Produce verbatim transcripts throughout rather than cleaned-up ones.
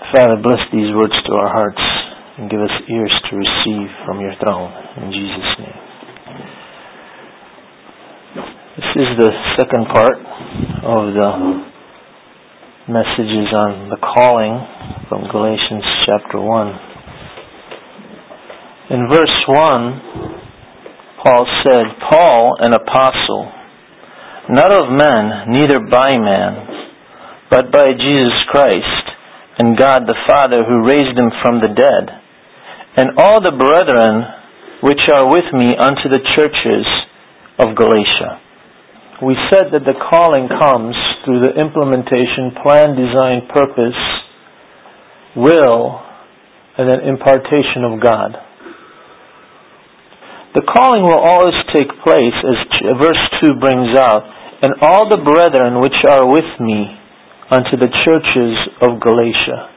Father, bless these words to our hearts and give us ears to receive from your throne. In Jesus' name. This is the second part of the messages on the calling from Galatians chapter one. In verse one, Paul said, Paul, an apostle, not of men, neither by man, but by Jesus Christ, and God the Father who raised him from the dead, and all the brethren which are with me unto the churches of Galatia. We said that the calling comes through the implementation, plan, design, purpose, will, and then impartation of God. The calling will always take place, as verse two brings out, and all the brethren which are with me unto the churches of Galatia.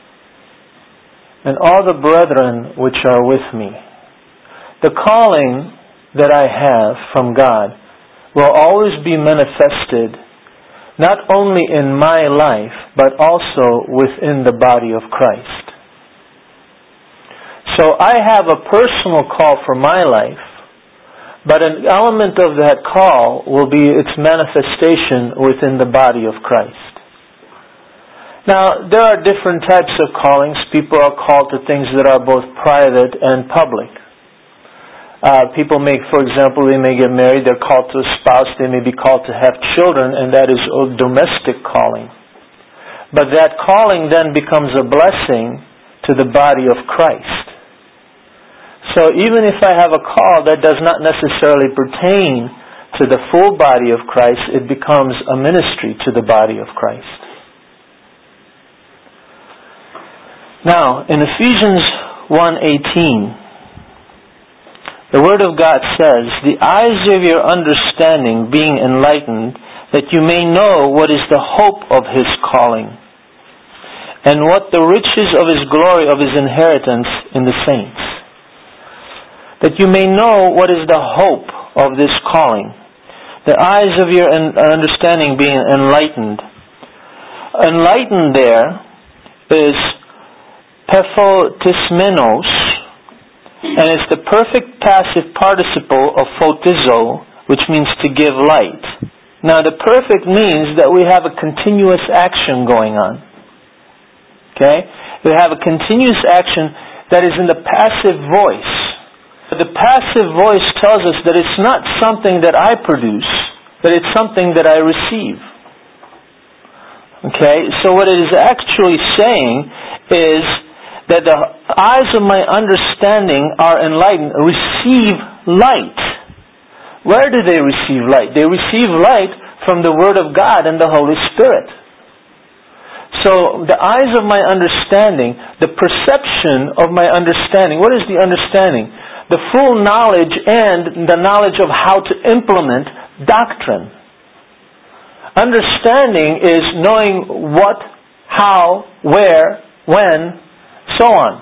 And all the brethren which are with me. The calling that I have from God will always be manifested not only in my life, but also within the body of Christ. So I have a personal call for my life, but an element of that call will be its manifestation within the body of Christ. Now, there are different types of callings. People are called to things that are both private and public. Uh, people may, for example, they may get married, they're called to a spouse, they may be called to have children, and that is a domestic calling. But that calling then becomes a blessing to the body of Christ. So even if I have a call that does not necessarily pertain to the full body of Christ, it becomes a ministry to the body of Christ. Now, in Ephesians one eighteen, the Word of God says, the eyes of your understanding being enlightened, that you may know what is the hope of His calling, and what the riches of His glory of His inheritance in the saints. That you may know what is the hope of this calling. The eyes of your understanding being enlightened. Enlightened there is Pephotismenos, and it's the perfect passive participle of photizo, which means to give light. Now the perfect means that we have a continuous action going on. Okay? We have a continuous action that is in the passive voice. The passive voice tells us that it's not something that I produce, but it's something that I receive. Okay? So what it is actually saying is that the eyes of my understanding are enlightened, receive light. Where do they receive light? They receive light from the Word of God and the Holy Spirit. So the eyes of my understanding, the perception of my understanding, what is the understanding? The full knowledge and the knowledge of how to implement doctrine. Understanding is knowing what, how, where, when, so on.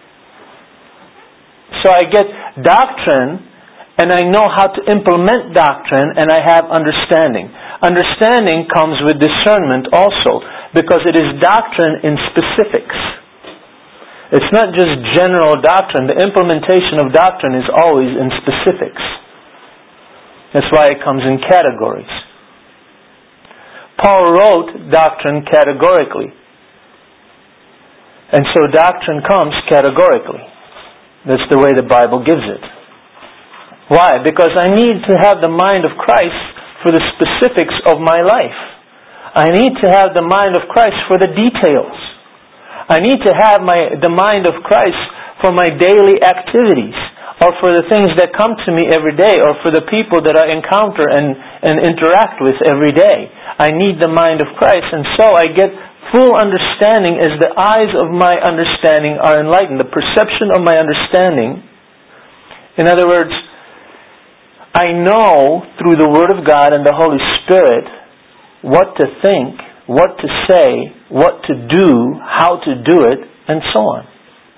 So I get doctrine, and I know how to implement doctrine, and I have understanding. Understanding comes with discernment also, because it is doctrine in specifics. It's not just general doctrine. The implementation of doctrine is always in specifics. That's why it comes in categories. Paul wrote doctrine categorically. And so doctrine comes categorically. That's the way the Bible gives it. Why? Because I need to have the mind of Christ for the specifics of my life. I need to have the mind of Christ for the details. I need to have my the mind of Christ for my daily activities, or for the things that come to me every day, or for the people that I encounter and, and interact with every day. I need the mind of Christ, and so I get full understanding as the eyes of my understanding are enlightened. The perception of my understanding, in other words, I know through the Word of God and the Holy Spirit what to think, what to say, what to do, how to do it, and so on.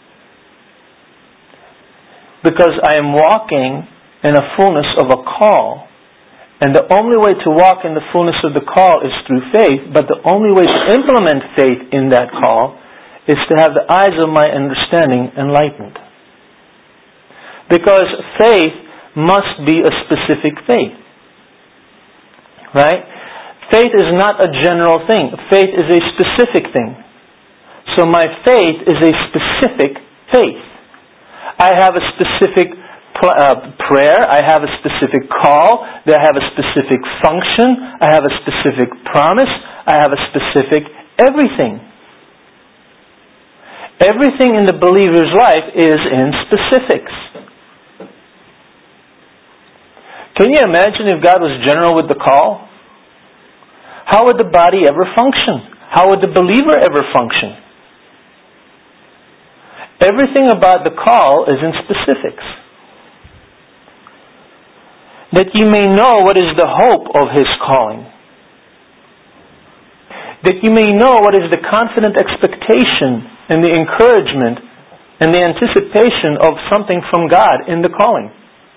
Because I am walking in a fullness of a call. And the only way to walk in the fullness of the call is through faith, but the only way to implement faith in that call is to have the eyes of my understanding enlightened. Because faith must be a specific faith. Right? Faith is not a general thing. Faith is a specific thing. So my faith is a specific faith. I have a specific uh, prayer. I have a specific call. I have a specific function. I have a specific promise. I have a specific everything. Everything in the believer's life is in specifics. Can you imagine if God was general with the call? How would the body ever function? How would the believer ever function? Everything about the call is in specifics. That ye may know what is the hope of His calling. That you may know what is the confident expectation and the encouragement and the anticipation of something from God in the calling.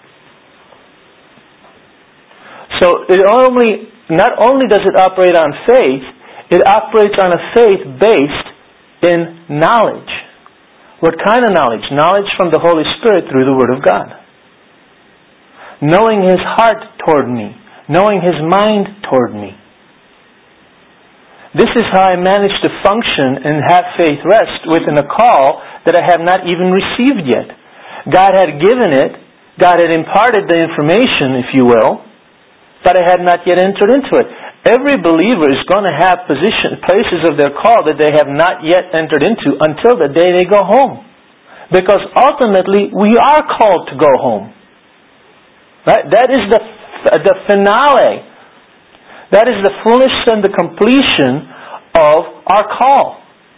So it only, not only does it operate on faith, it operates on a faith based in knowledge. What kind of knowledge? Knowledge from the Holy Spirit through the Word of God. Knowing His heart toward me. Knowing His mind toward me. This is how I manage to function and have faith rest within a call that I have not even received yet. God had given it. God had imparted the information, if you will, but I had not yet entered into it. Every believer is going to have position, places of their call that they have not yet entered into until the day they go home. Because ultimately, we are called to go home. Right? That is the, the finale. That is the fullness and the completion of our call.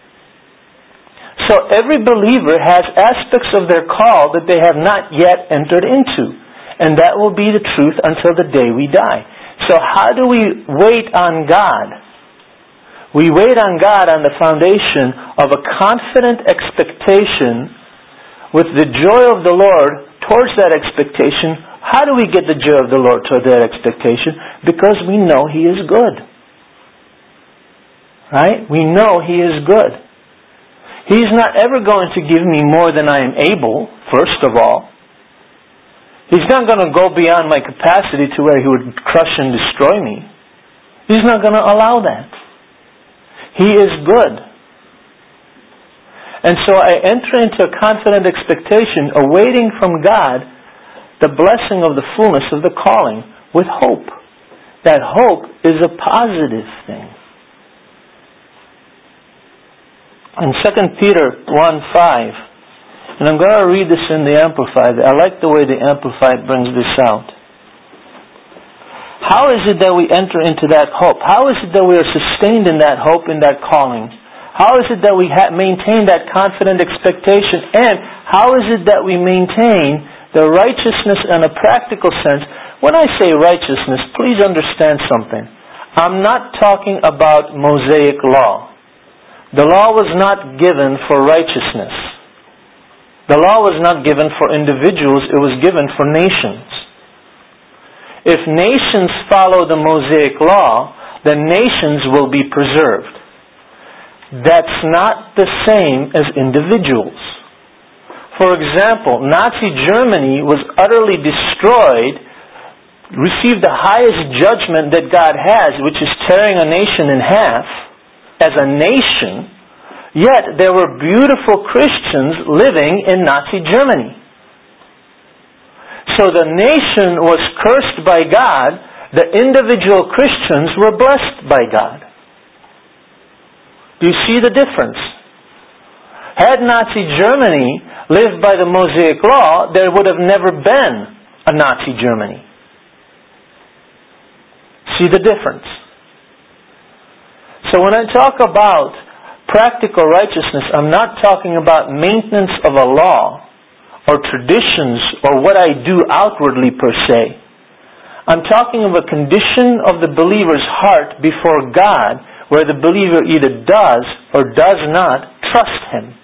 So every believer has aspects of their call that they have not yet entered into. And that will be the truth until the day we die. So how do we wait on God? We wait on God on the foundation of a confident expectation with the joy of the Lord towards that expectation. How do we get the joy of the Lord toward that expectation? Because we know He is good. Right? We know He is good. He's not ever going to give me more than I am able, first of all. He's not going to go beyond my capacity to where He would crush and destroy me. He's not going to allow that. He is good. And so I enter into a confident expectation, awaiting from God the blessing of the fullness of the calling with hope. That hope is a positive thing. In Second Peter one five, and I'm going to read this in the Amplified. I like the way the Amplified brings this out. How is it that we enter into that hope? How is it that we are sustained in that hope, in that calling? How is it that we ha- maintain that confident expectation? And how is it that we maintain the righteousness in a practical sense? When I say righteousness, please understand something. I'm not talking about Mosaic law. The law was not given for righteousness. The law was not given for individuals, it was given for nations. If nations follow the Mosaic law, then nations will be preserved. That's not the same as individuals. For example, Nazi Germany was utterly destroyed, received the highest judgment that God has, which is tearing a nation in half, as a nation. Yet there were beautiful Christians living in Nazi Germany. So the nation was cursed by God. The individual Christians were blessed by God. Do you see the difference? Had Nazi Germany lived by the Mosaic law, there would have never been a Nazi Germany. See the difference? So when I talk about practical righteousness, I'm not talking about maintenance of a law or traditions or what I do outwardly per se. I'm talking of a condition of the believer's heart before God where the believer either does or does not trust Him.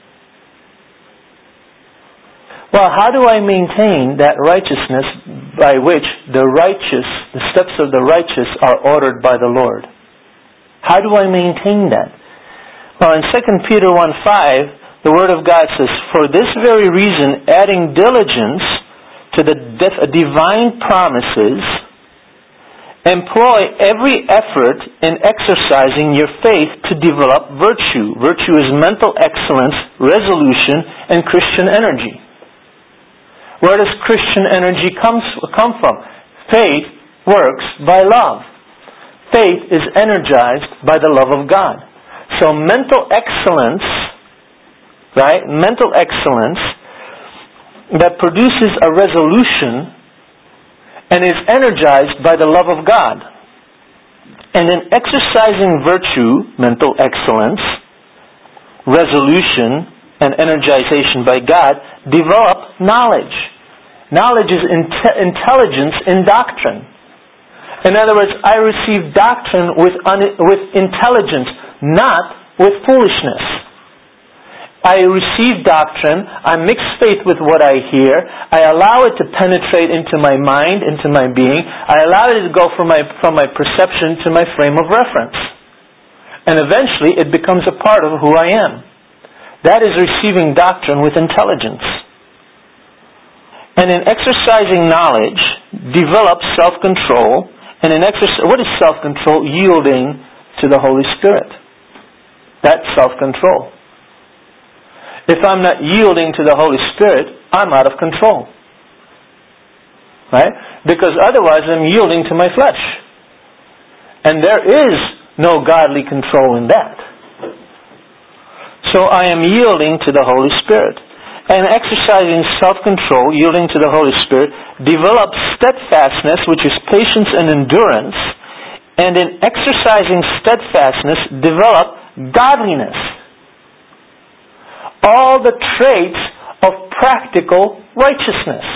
Well, how do I maintain that righteousness by which the righteous, the steps of the righteous are ordered by the Lord? How do I maintain that? Well, in Second Peter one five, the Word of God says, "For this very reason, adding diligence to the divine promises, employ every effort in exercising your faith to develop virtue." Virtue is mental excellence, resolution, and Christian energy. Where does Christian energy come, come from? Faith works by love. Faith is energized by the love of God. So mental excellence, right? Mental excellence that produces a resolution and is energized by the love of God. And in exercising virtue, mental excellence, resolution, and energization by God, develop knowledge. Knowledge is inte- intelligence in doctrine. In other words, I receive doctrine with, un- with intelligence, not with foolishness. I receive doctrine, I mix faith with what I hear, I allow it to penetrate into my mind, into my being, I allow it to go from my, from my perception to my frame of reference. And eventually it becomes a part of who I am. That is receiving doctrine with intelligence. And in exercising knowledge, develop self-control. And in exercise, what is self-control? Yielding to the Holy Spirit. That's self-control. If I'm not yielding to the Holy Spirit, I'm out of control. Right? Because otherwise I'm yielding to my flesh. And there is no godly control in that. So I am yielding to the Holy Spirit. And exercising self-control, yielding to the Holy Spirit, develop steadfastness, which is patience and endurance. And in exercising steadfastness, develop godliness. All the traits of practical righteousness.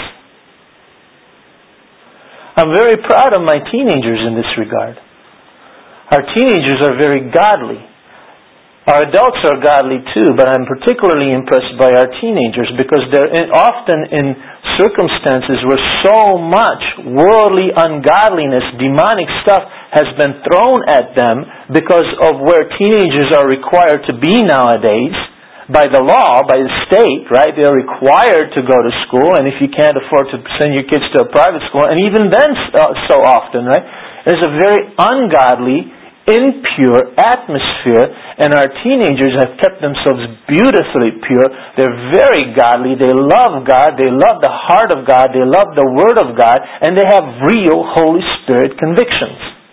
I'm very proud of my teenagers in this regard. Our teenagers are very godly. Our adults are godly too, but I'm particularly impressed by our teenagers because they're in, often in circumstances where so much worldly ungodliness, demonic stuff has been thrown at them because of where teenagers are required to be nowadays. By the law, by the state, right? They're required to go to school, and if you can't afford to send your kids to a private school, and even then uh, so often, right? There's a very ungodly, impure atmosphere, and our teenagers have kept themselves beautifully pure. They're very godly. They love God. They love the heart of God. They love the Word of God, and they have real Holy Spirit convictions.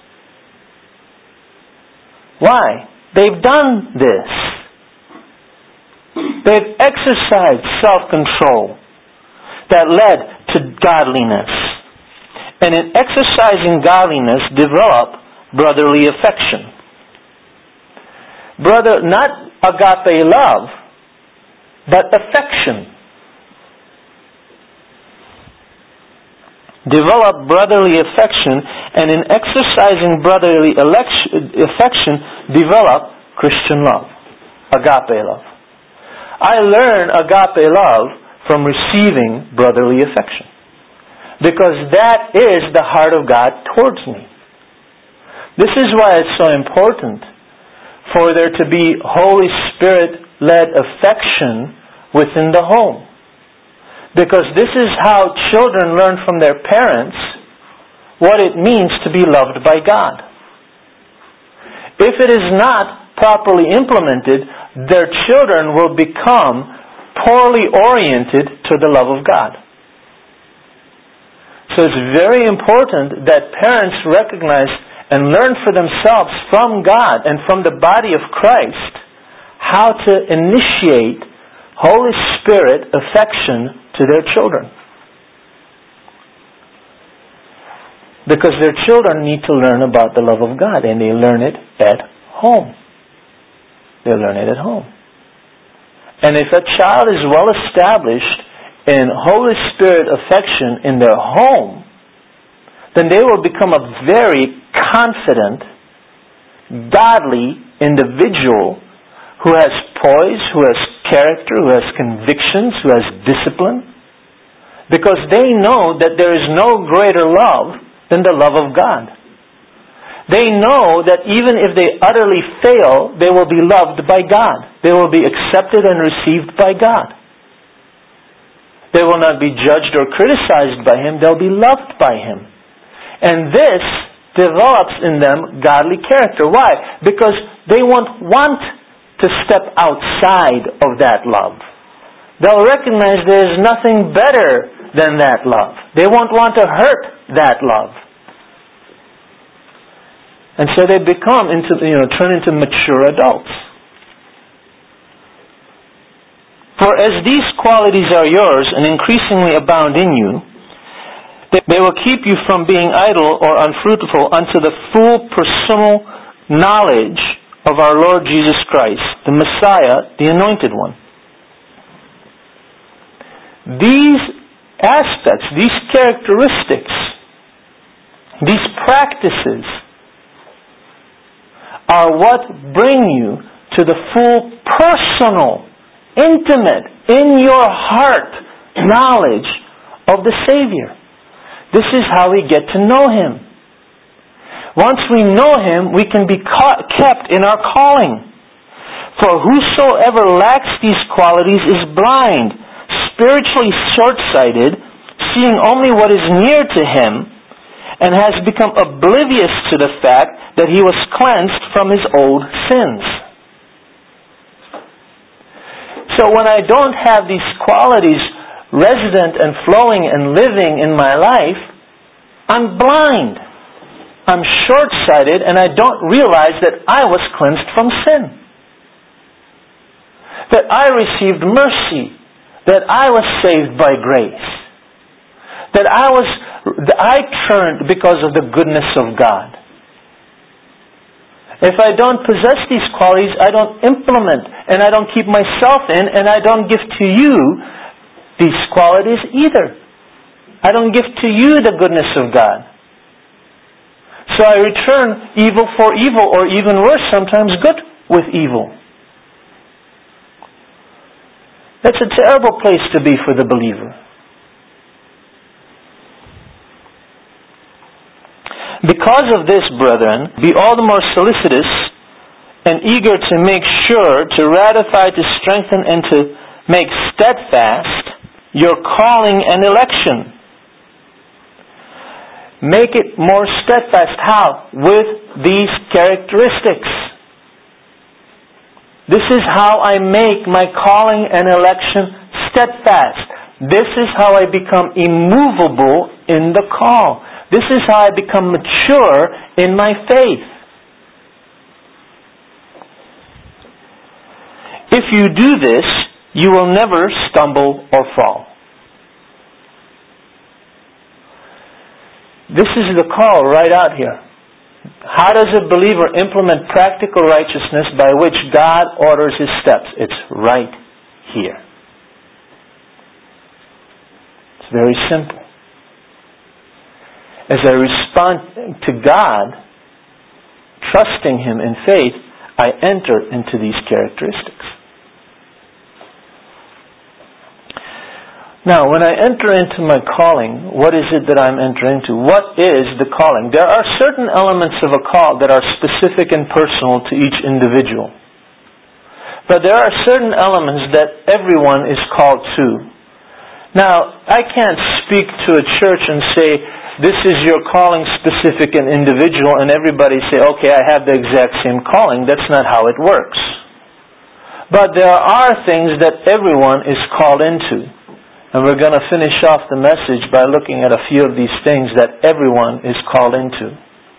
Why? They've done this. They've exercised self-control that led to godliness. And in exercising godliness, develop brotherly affection. Brother, not agape love, but affection. Develop brotherly affection, and in exercising brotherly election, affection, develop Christian love, agape love. I learn agape love from receiving brotherly affection. Because that is the heart of God towards me. This is why it's so important for there to be Holy Spirit-led affection within the home. Because this is how children learn from their parents what it means to be loved by God. If it is not properly implemented, their children will become poorly oriented to the love of God. So it's very important that parents recognize and learn for themselves from God and from the body of Christ how to initiate Holy Spirit affection to their children. Because their children need to learn about the love of God, and they learn it at home. They learn it at home. And if a child is well established in Holy Spirit affection in their home, then they will become a very confident, godly individual who has poise, who has character, who has convictions, who has discipline. Because they know that there is no greater love than the love of God. They know that even if they utterly fail, they will be loved by God. They will be accepted and received by God. They will not be judged or criticized by Him. They'll be loved by Him. And this develops in them godly character. Why? Because they won't want to step outside of that love. They'll recognize there is nothing better than that love. They won't want to hurt that love. And so they become into, you know, turn into mature adults. For as these qualities are yours and increasingly abound in you, they will keep you from being idle or unfruitful unto the full personal knowledge of our Lord Jesus Christ, the Messiah, the Anointed One. These aspects, these characteristics, these practices are what bring you to the full personal, intimate, in your heart knowledge of the Savior. This is how we get to know Him. Once we know Him, we can be caught, kept in our calling. For whosoever lacks these qualities is blind, spiritually short-sighted, seeing only what is near to him, and has become oblivious to the fact that he was cleansed from his old sins. So when I don't have these qualities resident and flowing and living in my life, I'm blind. I'm short-sighted, and I don't realize that I was cleansed from sin. That I received mercy. That I was saved by grace. That I was, I turned because of the goodness of God. If I don't possess these qualities, I don't implement, and I don't keep myself in, and I don't give to you these qualities either. I don't give to you the goodness of God. So I return evil for evil, or even worse, sometimes good with evil. That's a terrible place to be for the believer. Because of this, brethren, be all the more solicitous and eager to make sure, to ratify, to strengthen, and to make steadfast your calling and election. Make it more steadfast. How? With these characteristics. This is how I make my calling and election steadfast. This is how I become immovable in the call. This is how I become mature in my faith. If you do this, you will never stumble or fall. This is the call right out here. How does a believer implement practical righteousness by which God orders his steps? It's right here. It's very simple. As I respond to God, trusting Him in faith, I enter into these characteristics. Now, when I enter into my calling, what is it that I'm entering into? What is the calling? There are certain elements of a call that are specific and personal to each individual. But there are certain elements that everyone is called to. Now, I can't speak to a church and say, this is your calling specific and individual, and everybody say, okay, I have the exact same calling. That's not how it works. But there are things that everyone is called into. And we're going to finish off the message by looking at a few of these things that everyone is called into.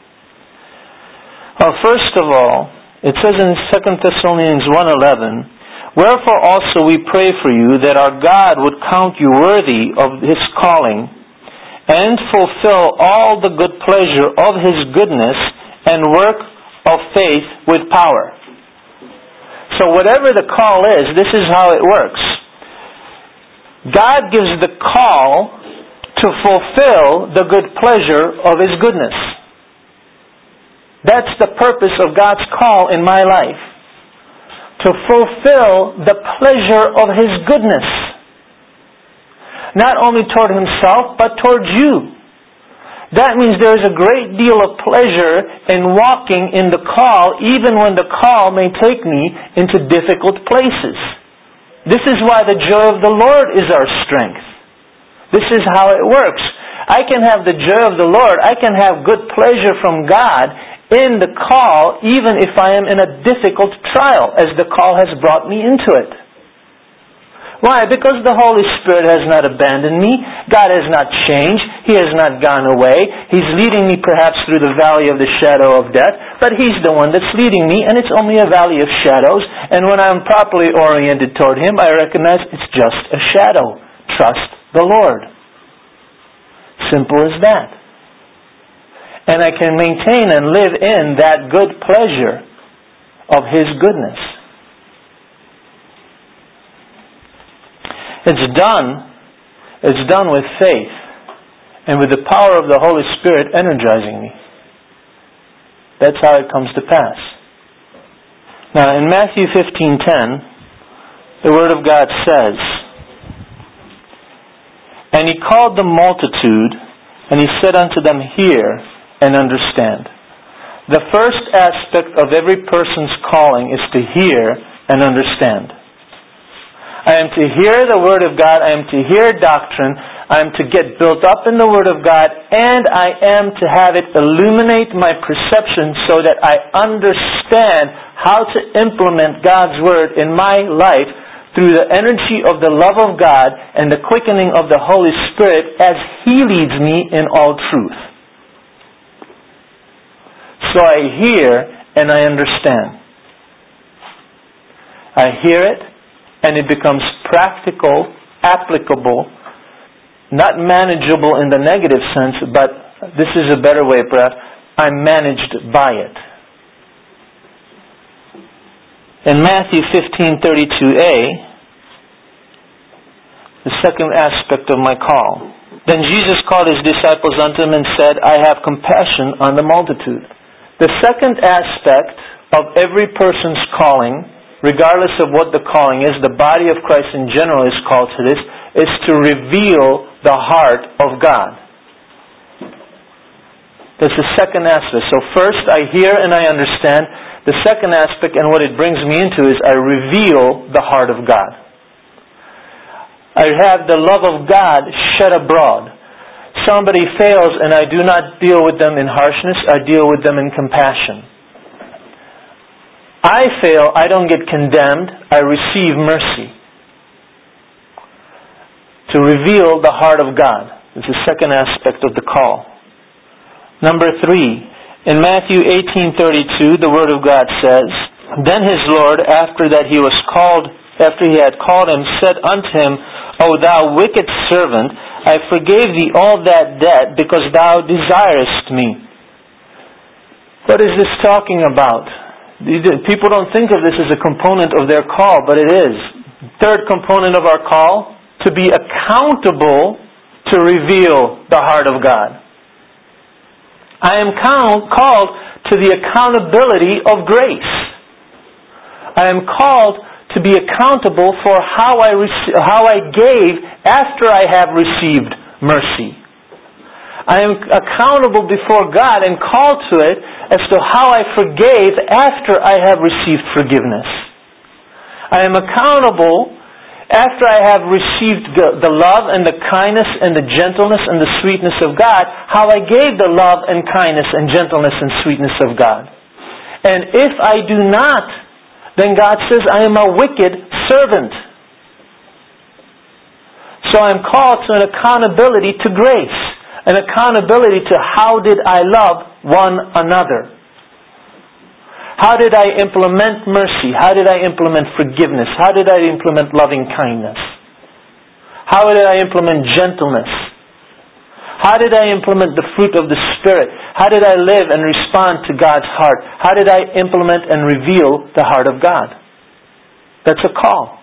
Well, first of all, it says in Second Thessalonians one eleven, wherefore also we pray for you that our God would count you worthy of His calling and fulfill all the good pleasure of His goodness and work of faith with power. So whatever the call is, this is how it works. God gives the call to fulfill the good pleasure of His goodness. That's the purpose of God's call in my life. To fulfill the pleasure of His goodness. Not only toward Himself, but toward you. That means there is a great deal of pleasure in walking in the call, even when the call may take me into difficult places. This is why the joy of the Lord is our strength. This is how it works. I can have the joy of the Lord. I can have good pleasure from God in the call, even if I am in a difficult trial, as the call has brought me into it. Why? Because the Holy Spirit has not abandoned me. God has not changed. He has not gone away. He's leading me perhaps through the valley of the shadow of death, but He's the one that's leading me, and it's only a valley of shadows. And when I'm properly oriented toward Him, I recognize it's just a shadow. Trust the Lord. Simple as that. And I can maintain and live in that good pleasure of His goodness. It's done, it's done with faith and with the power of the Holy Spirit energizing me. That's how it comes to pass. Now in Matthew fifteen ten, the Word of God says, "And He called the multitude, and He said unto them, Hear and understand." The first aspect of every person's calling is to hear and understand. I am to hear the Word of God. I am to hear doctrine. I am to get built up in the Word of God. And I am to have it illuminate my perception so that I understand how to implement God's Word in my life through the energy of the love of God and the quickening of the Holy Spirit as He leads me in all truth. So I hear and I understand. I hear it, and it becomes practical, applicable, not manageable in the negative sense, but this is a better way perhaps, I'm managed by it. In Matthew fifteen thirty-two a, the second aspect of my call, "Then Jesus called His disciples unto Him and said, I have compassion on the multitude." The second aspect of every person's calling, regardless of what the calling is, the body of Christ in general is called to this, is to reveal the heart of God. That's the second aspect. So first I hear and I understand. The second aspect, and what it brings me into, is I reveal the heart of God. I have the love of God shed abroad. Somebody fails and I do not deal with them in harshness, I deal with them in compassion. I fail, I don't get condemned, I receive mercy. To reveal the heart of God is the second aspect of the call. Number three, in Matthew eighteen thirty-two, the Word of God says, "Then His Lord, after that He was called, after He had called him, said unto him, O thou wicked servant, I forgave thee all that debt because thou desirest me." What is this talking about? People don't think of this as a component of their call, but it is. Third component of our call, to be accountable to reveal the heart of God. I am count, called to the accountability of grace. I am called to be accountable for how I rec- how I gave after I have received mercy. I am accountable before God and called to it as to how I forgave after I have received forgiveness. I am accountable after I have received the love and the kindness and the gentleness and the sweetness of God, how I gave the love and kindness and gentleness and sweetness of God. And if I do not, then God says I am a wicked servant. So I am called to an accountability to grace. An accountability to how did I love one another? How did I implement mercy? How did I implement forgiveness? How did I implement loving kindness? How did I implement gentleness? How did I implement the fruit of the Spirit? How did I live and respond to God's heart? How did I implement and reveal the heart of God? That's a call.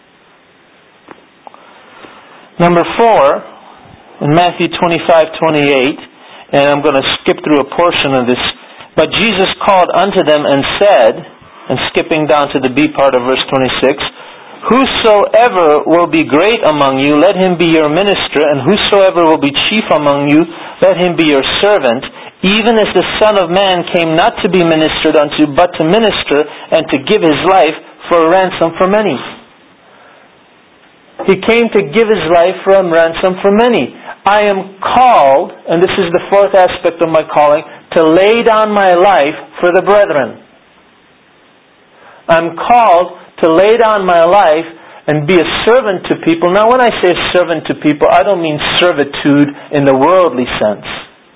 Number four, in Matthew twenty-five twenty-eight, and I'm going to skip through a portion of this. But Jesus called unto them and said, and skipping down to the B part of verse twenty-six, Whosoever will be great among you, let him be your minister, and whosoever will be chief among you, let him be your servant, even as the Son of Man came not to be ministered unto, but to minister, and to give his life for a ransom for many. He came to give his life for a ransom for many. I am called, and this is the fourth aspect of my calling, to lay down my life for the brethren. I'm called to lay down my life and be a servant to people. Now when I say servant to people, I don't mean servitude in the worldly sense.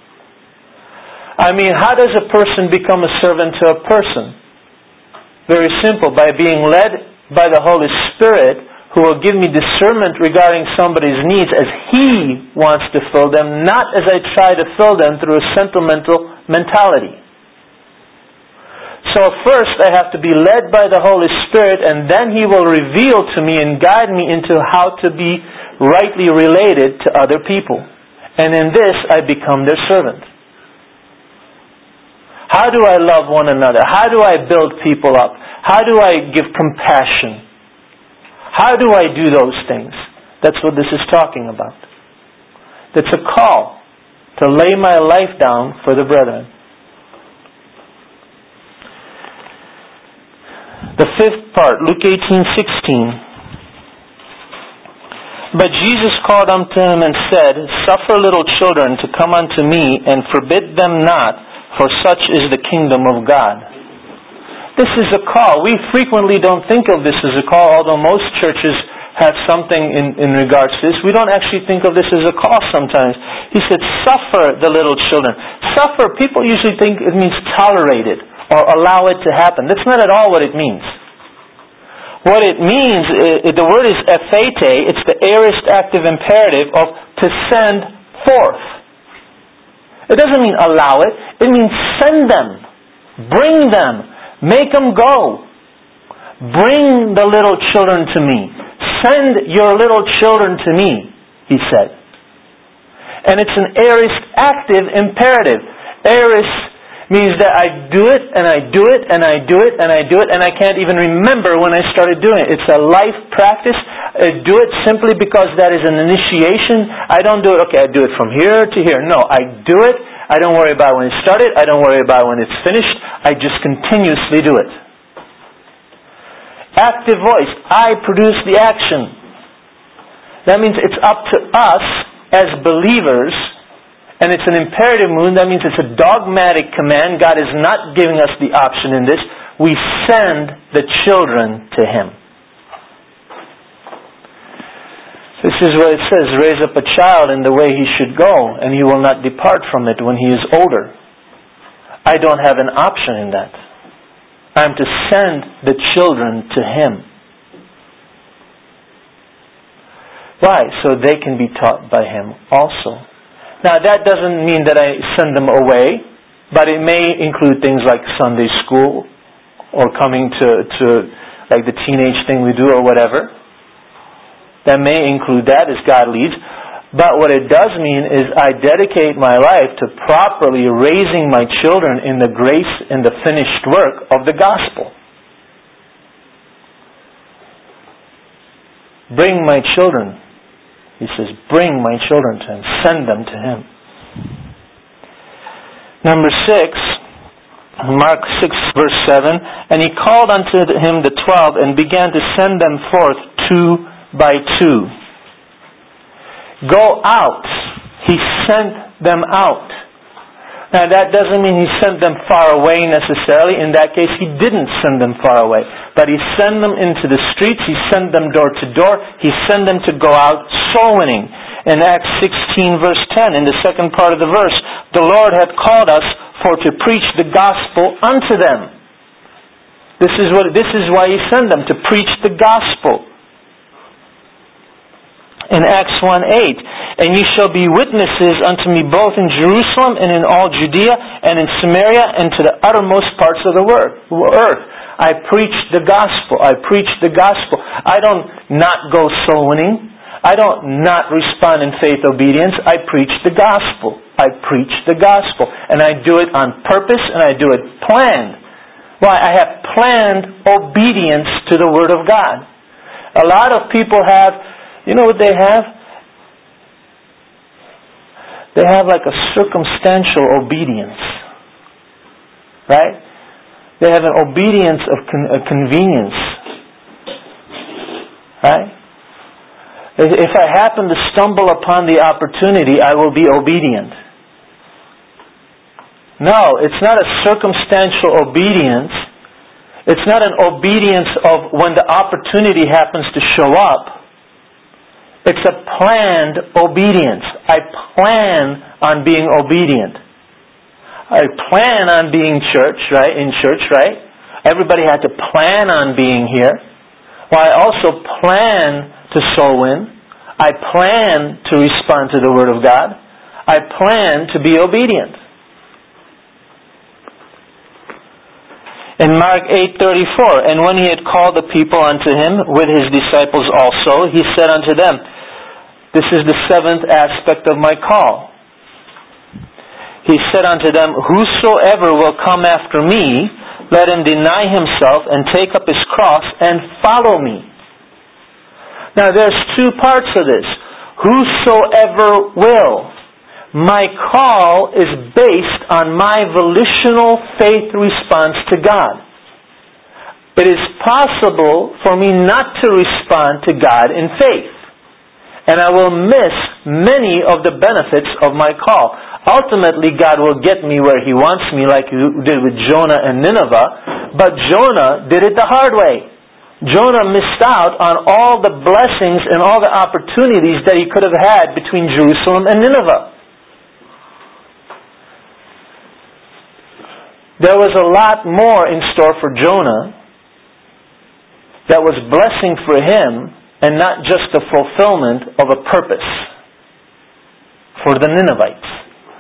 I mean, how does a person become a servant to a person? Very simple, by being led by the Holy Spirit, who will give me discernment regarding somebody's needs as He wants to fill them, not as I try to fill them through a sentimental mentality. So first I have to be led by the Holy Spirit, and then He will reveal to me and guide me into how to be rightly related to other people. And in this I become their servant. How do I love one another? How do I build people up? How do I give compassion? How do I do those things? That's what this is talking about. That's a call to lay my life down for the brethren. The fifth part, Luke eighteen sixteen. But Jesus called unto him and said, Suffer little children to come unto me, and forbid them not, for such is the kingdom of God. This is a call. We frequently don't think of this as a call, although most churches have something in, in regards to this. We don't actually think of this as a call sometimes. He said, suffer the little children. Suffer, people usually think it means tolerate it or allow it to happen. That's not at all what it means. What it means, the word is ephete. It's the aorist active imperative of to send forth. It doesn't mean allow it. It means send them. Bring them. Make them go. Bring the little children to me. Send your little children to me, he said. And it's an aorist active imperative. Aorist means that I do it, and I do it, and I do it, and I do it, and I can't even remember when I started doing it. It's a life practice. I do it simply because that is an initiation. I don't do it, okay, I do it from here to here. No, I do it. I don't worry about when it started. I don't worry about when it's finished. I just continuously do it. Active voice. I produce the action. That means it's up to us as believers, and it's an imperative mood. That means it's a dogmatic command. God is not giving us the option in this. We send the children to Him. This is where it says, raise up a child in the way he should go, and he will not depart from it when he is older. I don't have an option in that. I am to send the children to Him. Why? So they can be taught by Him also. Now that doesn't mean that I send them away, but it may include things like Sunday school, or coming to, to like the teenage thing we do or whatever. That may include that as God leads. But what it does mean is I dedicate my life to properly raising my children in the grace and the finished work of the gospel. Bring my children. He says, bring my children to Him. Send them to Him. Number six, Mark six verse seven, and He called unto Him the twelve and began to send them forth two by two. Go out. He sent them out. Now that doesn't mean He sent them far away necessarily. In that case, He didn't send them far away. But He sent them into the streets. He sent them door to door. He sent them to go out soul winning. In Acts sixteen verse ten, in the second part of the verse, the Lord had called us for to preach the gospel unto them. This is what. This is why He sent them, to preach the gospel. In Acts one eight, and ye shall be witnesses unto me both in Jerusalem and in all Judea and in Samaria and to the uttermost parts of the earth. I preach the gospel. I preach the gospel. I don't not go soul winning. I don't not respond in faith obedience. I preach the gospel. I preach the gospel. And I do it on purpose, and I do it planned. Why? I have planned obedience to the Word of God. A lot of people have, you know what they have? They have like a circumstantial obedience. Right? They have an obedience of con- a convenience. Right? If I happen to stumble upon the opportunity, I will be obedient. No, it's not a circumstantial obedience. It's not an obedience of when the opportunity happens to show up. It's a planned obedience. I plan on being obedient. I plan on being church, right? In church, right? Everybody had to plan on being here. Well, I also plan to soul win. I plan to respond to the Word of God. I plan to be obedient. In Mark eight thirty-four, and when he had called the people unto him with his disciples also, he said unto them, this is the seventh aspect of my call. He said unto them, whosoever will come after me, let him deny himself and take up his cross and follow me. Now there's two parts of this. Whosoever will. My call is based on my volitional faith response to God. It is possible for me not to respond to God in faith. And I will miss many of the benefits of my call. Ultimately, God will get me where He wants me, like He did with Jonah and Nineveh. But Jonah did it the hard way. Jonah missed out on all the blessings and all the opportunities that he could have had between Jerusalem and Nineveh. There was a lot more in store for Jonah that was blessing for him and not just the fulfillment of a purpose for the Ninevites.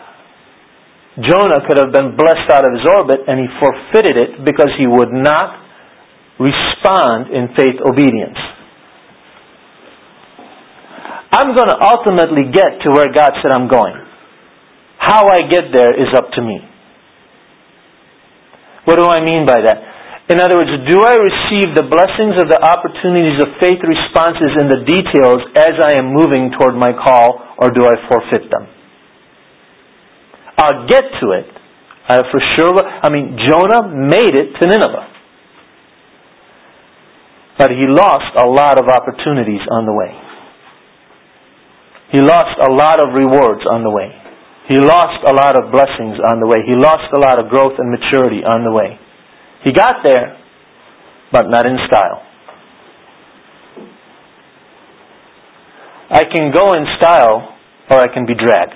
Jonah could have been blessed out of his orbit, and he forfeited it because he would not respond in faith obedience. I'm going to ultimately get to where God said I'm going. How I get there is up to me. What do I mean by that? In other words, do I receive the blessings of the opportunities of faith responses in the details as I am moving toward my call, or do I forfeit them? I'll get to it. I for sure. I mean, Jonah made it to Nineveh. But he lost a lot of opportunities on the way. He lost a lot of rewards on the way. He lost a lot of blessings on the way. He lost a lot of growth and maturity on the way. He got there, but not in style. I can go in style, or I can be dragged.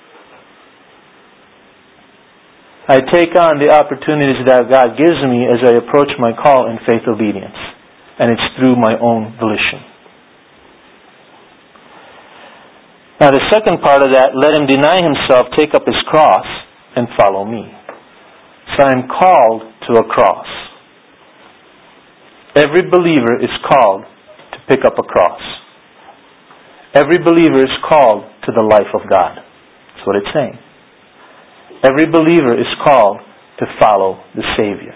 I take on the opportunities that God gives me as I approach my call in faith obedience. And it's through my own volition. Now the second part of that, let him deny himself, take up his cross, and follow me. So I am called to a cross. Every believer is called to pick up a cross. Every believer is called to the life of God. That's what it's saying. Every believer is called to follow the Savior.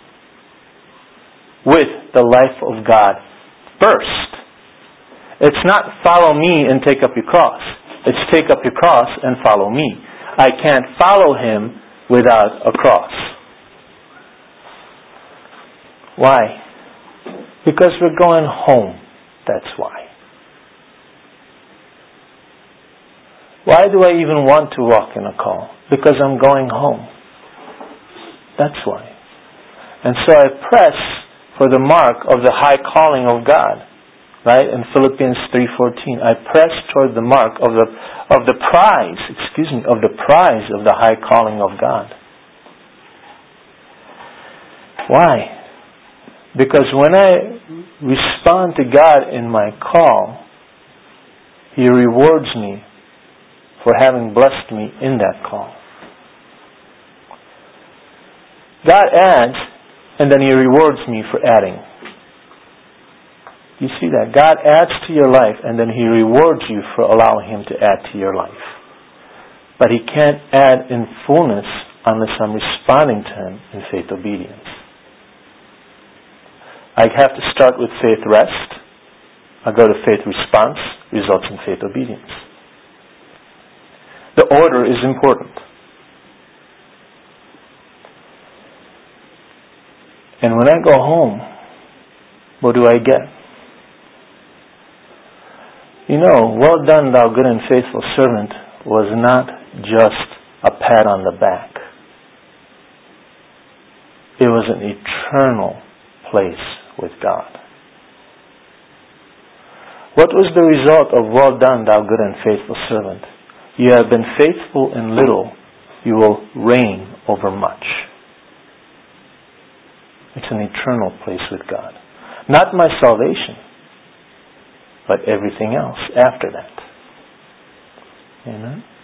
With the life of God first. It's not follow me and take up your cross. It's take up your cross and follow me. I can't follow Him without a cross. Why? Because we're going home. That's why. Why do I even want to walk in a call? Because I'm going home. That's why. And so I press for the mark of the high calling of God. Right? In Philippians three fourteen, I press toward the mark of the of the prize, excuse me, of the prize of the high calling of God. Why? Because when I respond to God in my call, He rewards me for having blessed me in that call. God adds, and then He rewards me for adding. You see that? God adds to your life, and then He rewards you for allowing Him to add to your life. But He can't add in fullness unless I'm responding to Him in faith obedience. I have to start with faith rest. I go to faith response, results in faith obedience. The order is important. And when I go home, what do I get? You know, well done, thou good and faithful servant, was not just a pat on the back. It was an eternal place with God. What was the result of well done, thou good and faithful servant? You have been faithful in little, you will reign over much. It's an eternal place with God. Not my salvation, but everything else after that. Amen?